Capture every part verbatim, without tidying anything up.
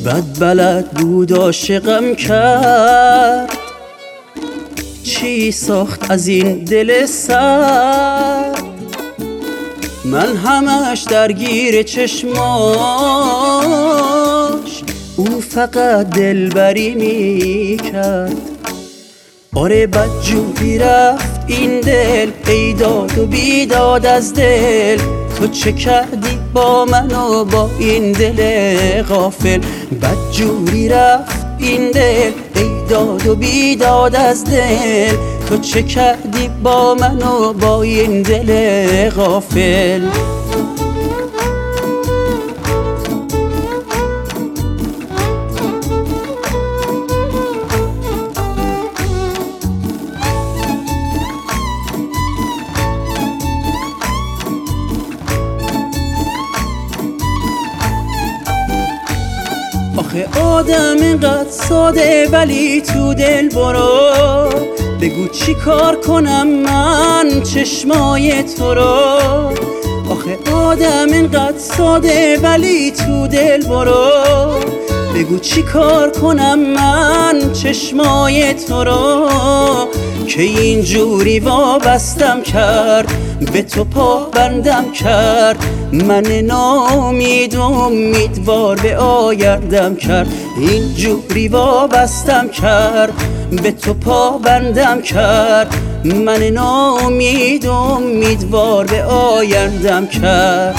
بد بلد بود عاشقم کرد، چی ساخت از این دل سرد. من همش درگیر چشماش، او فقط دلبری میکرد. آره بدجوری رفت این دل، ای داد و بیداد از دل. تو چه کردی با من و با این دل غافل؟ بدجوری رفت این دل، ای داد و بیداد از دل. تو چه کردی با من و با این دل غافل؟ آخه آدم اینقدر ساده ولی تو دل برو. بگو چی کار کنم من چشمای تو رو. آخه آدم اینقدر ساده ولی تو دل برو. بگو چی کار کنم من چشمای تو رو، که اینجوری وابستم کرد، به تو پا بندم کرد. من ناامید و امیدوار به آیندم کرد. اینجوری وابستم کرد، به تو پا بندم کرد. من ناامید و امیدوار به آیندم کرد.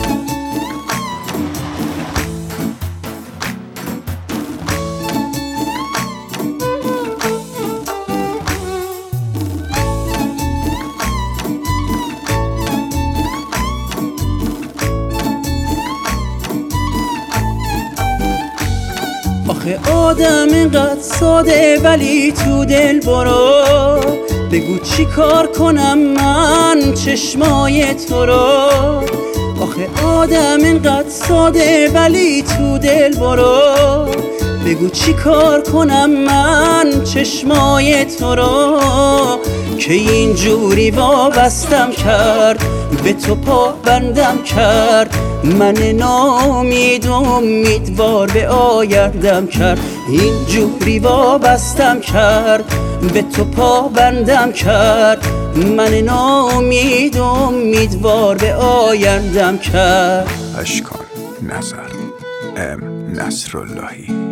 آخه آدم اینقدر ساده ولی تو دل برو. بگو چی کار کنم من چشمای تو رو. آخه آدم اینقدر ساده ولی تو دل برو. بگو چی کار کنم من چشمای تو رو، که اینجوری وابستم کرد، به تو پا بندم کرد. من ناامید و امیدوار به آیندم کرد. اینجوری وابستم کرد، به تو پا بندم کرد. من ناامید و امیدوار به آیندم کرد. اشکان نظر ام نصراللهی.